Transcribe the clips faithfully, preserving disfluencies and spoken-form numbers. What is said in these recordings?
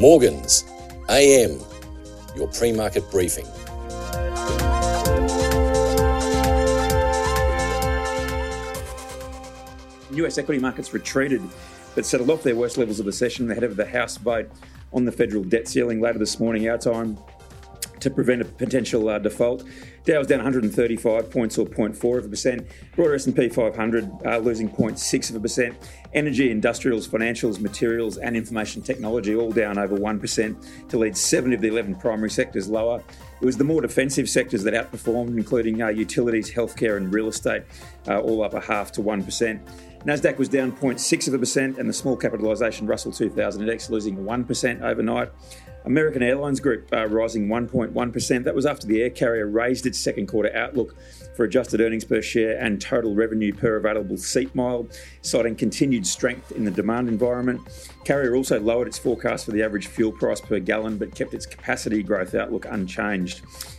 Morgans, A M, your pre-market briefing. U S equity markets retreated but settled off their worst levels of the session ahead of the House vote on the federal debt ceiling later this morning, our time, to prevent a potential uh, default. Dow was down one hundred thirty-five points, or zero point four of a percent. Broader S and P five hundred uh, losing zero point six of a percent. Energy, industrials, financials, materials and information technology all down over one percent to lead seven of the eleven primary sectors lower. It was the more defensive sectors that outperformed, including uh, utilities, healthcare and real estate, uh, all up a half to one percent. Nasdaq was down zero point six of a percent and the small capitalisation Russell two thousand index losing one percent overnight. American Airlines Group uh, rising one point one percent. That was after the air carrier raised its second quarter outlook for adjusted earnings per share and total revenue per available seat mile, citing continued strength in the demand environment. Carrier also lowered its forecast for the average fuel price per gallon but kept its capacity growth outlook unchanged.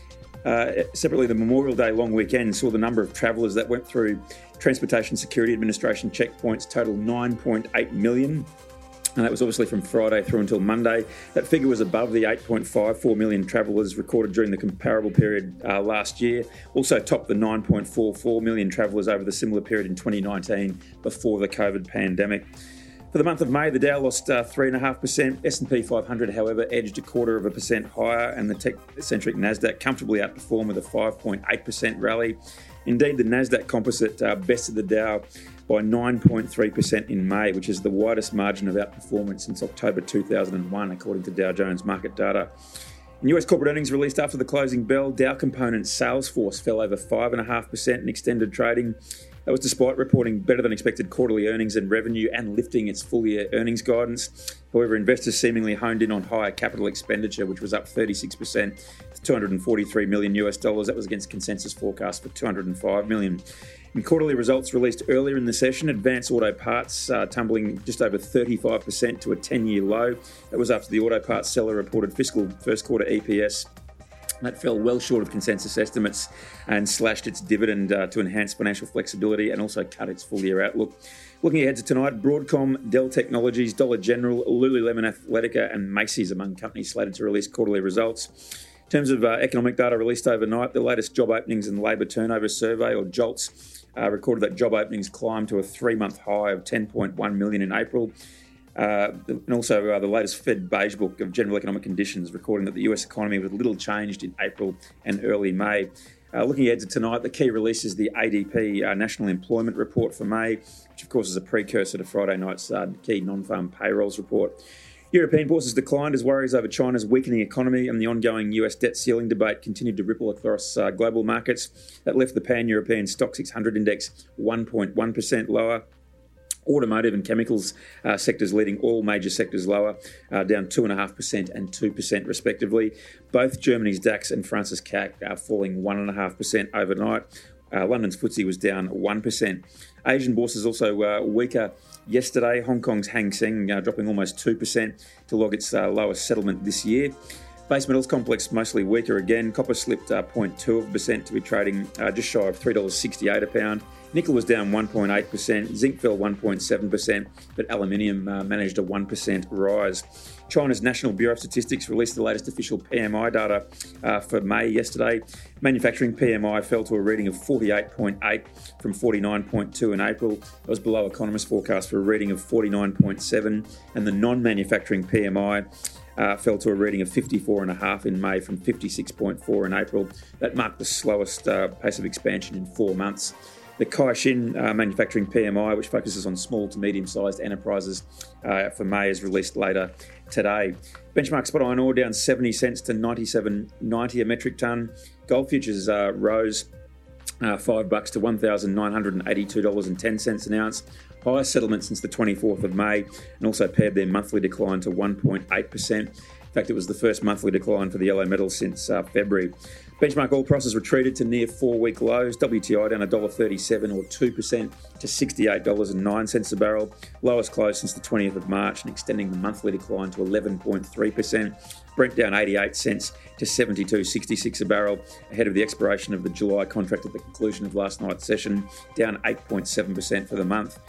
Uh, separately, the Memorial Day long weekend saw the number of travellers that went through Transportation Security Administration checkpoints total nine point eight million. And that was obviously from Friday through until Monday. That figure was above the eight point five four million travellers recorded during the comparable period uh, last year. Also topped the nine point four four million travellers over the similar period in twenty nineteen before the COVID pandemic. For the month of May, the Dow lost uh, three point five percent. S and P five hundred, however, edged a quarter of a percent higher, and the tech-centric Nasdaq comfortably outperformed with a five point eight percent rally. Indeed, the Nasdaq composite uh, bested the Dow by nine point three percent in May, which is the widest margin of outperformance since October two thousand one, according to Dow Jones market data. And U S corporate earnings released after the closing bell. Dow component Salesforce fell over five point five percent in extended trading. That was despite reporting better than expected quarterly earnings and revenue and lifting its full year earnings guidance. However, investors seemingly honed in on higher capital expenditure, which was up thirty-six percent to two hundred forty-three million US dollars. That was against consensus forecast for two hundred five million. In quarterly results released earlier in the session, Advance Auto Parts uh, tumbling just over thirty-five percent to a ten-year low. That was after the auto parts seller reported fiscal first quarter E P S that fell well short of consensus estimates and slashed its dividend uh, to enhance financial flexibility and also cut its full-year outlook. Looking ahead to tonight, Broadcom, Dell Technologies, Dollar General, Lululemon Athletica and Macy's among companies slated to release quarterly results. In terms of uh, economic data released overnight, the latest job openings and labour turnover survey, or JOLTS, uh, recorded that job openings climbed to a three-month high of ten point one million in April. Uh, and also uh, the latest Fed Beige Book of General Economic Conditions recording that the U S economy was little changed in April and early May. Uh, looking ahead to tonight, the key release is the A D P uh, National Employment Report for May, which of course is a precursor to Friday night's uh, key non-farm payrolls report. European bourses declined as worries over China's weakening economy and the ongoing U S debt ceiling debate continued to ripple across uh, global markets. That left the Pan-European Stock six hundred index one point one percent lower. Automotive and chemicals uh, sectors leading all major sectors lower, uh, down two point five percent and two percent respectively. Both Germany's DAX and France's C A C are falling one point five percent overnight. Uh, London's F T S E was down one percent. Asian bourses also uh, weaker yesterday. Hong Kong's Hang Seng uh, dropping almost two percent to log its uh, lowest settlement this year. Base metals complex mostly weaker again. Copper slipped uh, zero point two percent to be trading uh, just shy of three dollars sixty-eight a pound. Nickel was down one point eight percent. Zinc fell one point seven percent, but aluminium uh, managed a one percent rise. China's National Bureau of Statistics released the latest official P M I data uh, for May yesterday. Manufacturing P M I fell to a reading of forty-eight point eight from forty-nine point two in April. It was below economists' forecast for a reading of forty-nine point seven, and the non-manufacturing P M I Uh, fell to a reading of fifty-four point five in May from fifty-six point four in April. That marked the slowest uh, pace of expansion in four months. The Caixin uh, manufacturing P M I, which focuses on small to medium-sized enterprises uh, for May, is released later today. Benchmark spot iron ore down seventy cents to ninety-seven ninety a metric tonne. Gold futures uh, rose uh, five bucks to one thousand nine hundred eighty-two dollars and ten cents an ounce. Highest settlement since the twenty-fourth of May, and also pared their monthly decline to one point eight percent. In fact, it was the first monthly decline for the yellow metal since uh, February. Benchmark oil prices retreated to near four-week lows. W T I down one dollar thirty-seven or two percent to sixty-eight dollars and nine cents a barrel. Lowest close since the twentieth of March and extending the monthly decline to eleven point three percent. Brent down eighty-eight cents to seventy-two sixty-six a barrel ahead of the expiration of the July contract at the conclusion of last night's session, down eight point seven percent for the month.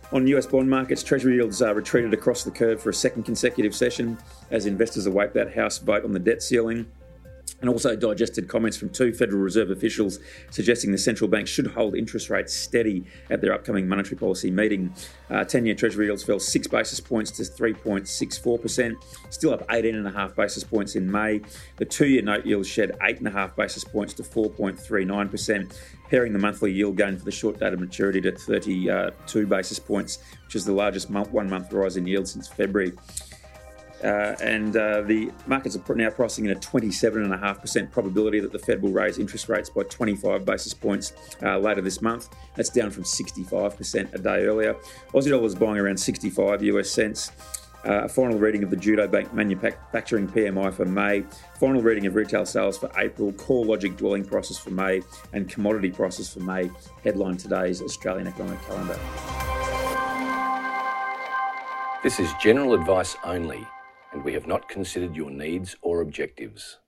On U S bond markets, Treasury yields uh, retreated across the curve for a second consecutive session as investors await that House vote on the debt ceiling, and also digested comments from two Federal Reserve officials suggesting the central bank should hold interest rates steady at their upcoming monetary policy meeting. Uh, ten-year Treasury yields fell six basis points to three point six four percent, still up eighteen point five basis points in May. The two-year note yield shed eight point five basis points to four point three nine percent, pairing the monthly yield gain for the short-dated maturity to thirty-two basis points, which is the largest month, one-month rise in yield since February. Uh, and uh, the markets are now pricing in a twenty-seven point five percent probability that the Fed will raise interest rates by twenty-five basis points uh, later this month. That's down from sixty-five percent a day earlier. Aussie dollar is buying around sixty-five US cents. Uh, a final reading of the Judo Bank manufacturing P M I for May, final reading of retail sales for April, CoreLogic dwelling prices for May, and commodity prices for May headline today's Australian economic calendar. This is general advice only, and we have not considered your needs or objectives.